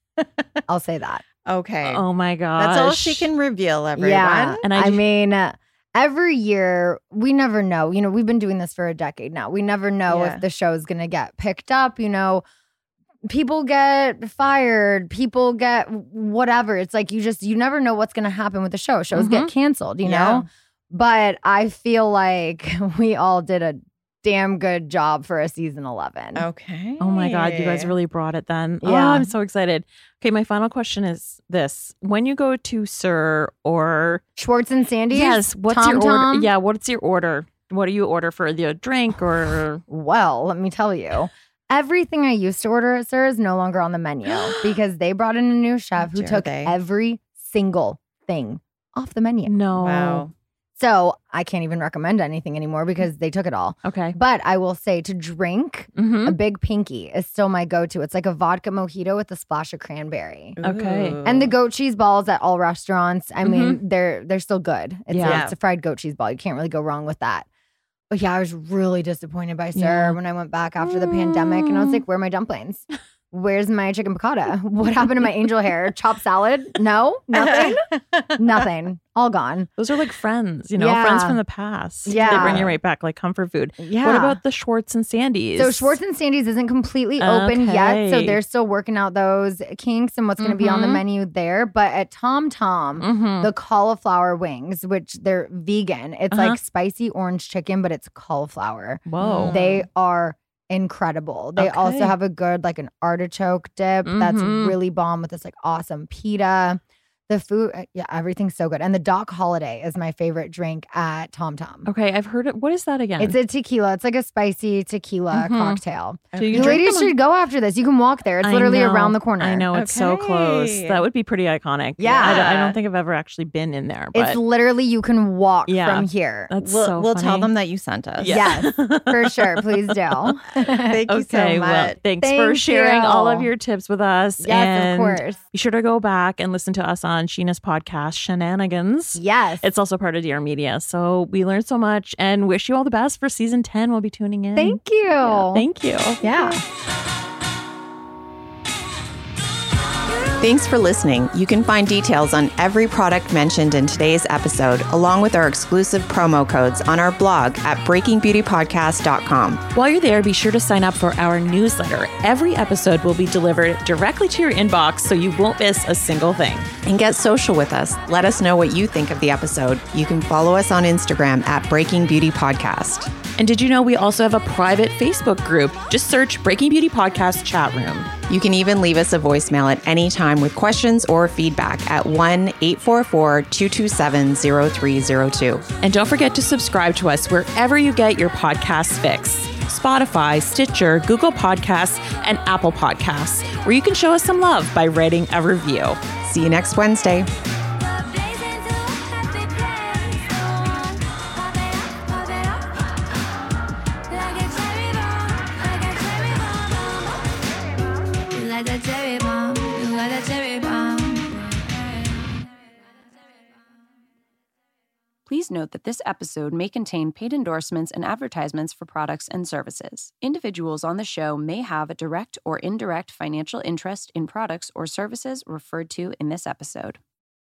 I'll say that. Okay. oh my gosh. That's all she can reveal, everyone. Yeah. And I I, just- mean, uh, every year, we never know. You know, we've been doing this for a decade now. We never know Yeah. if the show is going to get picked up. You know, people get fired, people get whatever. It's like you just, you never know what's going to happen with the show. Shows get canceled, you Yeah. know? But I feel like we all did a damn good job for a season eleven. Okay. Oh my God, you guys really brought it then. Oh, Yeah. I'm so excited. Okay, my final question is this. When you go to Sir or Schwartz and Sandy? yes, what's Tom your Tom? order? Yeah, what's your order? What do you order for the drink or Well, let me tell you. Everything I used to order at Sir is no longer on the menu because they brought in a new chef who Dare took they? every single thing off the menu. no? Wow. So I can't even recommend anything anymore because they took it all. Okay. But I will say to drink, Mm-hmm. a Big Pinky is still my go-to. It's like a vodka mojito with a splash of cranberry. Okay. Ooh. And the goat cheese balls at all restaurants, I mean, they're they're still good. It's, Yeah. a, it's a fried goat cheese ball. You can't really go wrong with that. But yeah, I was really disappointed by Sir Yeah. when I went back after the pandemic, and I was like, "Where are my dumplings? Where's my chicken piccata? What happened to my angel hair? Chopped salad? No, nothing, nothing. All gone." Those are like friends, you know, friends Yeah. from the past. They Yeah. bring you right back, like comfort food. Yeah. What about the Schwartz and Sandy's? So Schwartz and Sandy's isn't completely open yet, so Okay. they're still working out those kinks and what's going to be on the Mhm. menu there. But at Tom Tom, Mhm. the cauliflower wings, which they're vegan, it's Uh-huh. like spicy orange chicken, but it's cauliflower. Whoa. They are incredible. They also Okay. have a good like an artichoke dip that's Mhm. really bomb with this like awesome pita. The food, uh, yeah, everything's so good. And the Doc Holiday is my favorite drink at Tom Tom. Okay, I've heard it. What is that again? It's a tequila. It's like a spicy tequila Mhm. cocktail. So you You drink ladies them on- should go after this. You can walk there. It's I literally know. around the corner. I know it's so close. Okay. That would be pretty iconic. Yeah. I don't, I don't think I've ever actually been in there. But It's literally you can walk Yeah. from here. that's We'll, so we'll tell funny. them that you sent us. Yes, for sure. Please do. Thank you Okay, so well, much. thanks for Thank sharing all of you. your tips with us. Yes, and of course. Be sure to go back and listen to us on Sheena's podcast, Shenanigans. Yes. It's also part of D R Media. So we learned so much and wish you all the best for season ten. We'll be tuning in. Thank you. Yeah, thank you. Yeah. You Thanks for listening. You can find details on every product mentioned in today's episode, along with our exclusive promo codes on our blog at breaking beauty podcast dot com. While you're there, be sure to sign up for our newsletter. Every episode will be delivered directly to your inbox, so you won't miss a single thing. And get social with us. Let us know what you think of the episode. You can follow us on Instagram at Breaking Beauty Podcast. And did you know we also have a private Facebook group? Just search Breaking Beauty Podcast Chat Room. You can even leave us a voicemail at any time with questions or feedback at one eight four four, two two seven, zero three zero two. And don't forget to subscribe to us wherever you get your podcast fix. Spotify, Stitcher, Google Podcasts, and Apple Podcasts, where you can show us some love by writing a review. See you next Wednesday. Please note that this episode may contain paid endorsements and advertisements for products and services. Individuals on the show may have a direct or indirect financial interest in products or services referred to in this episode.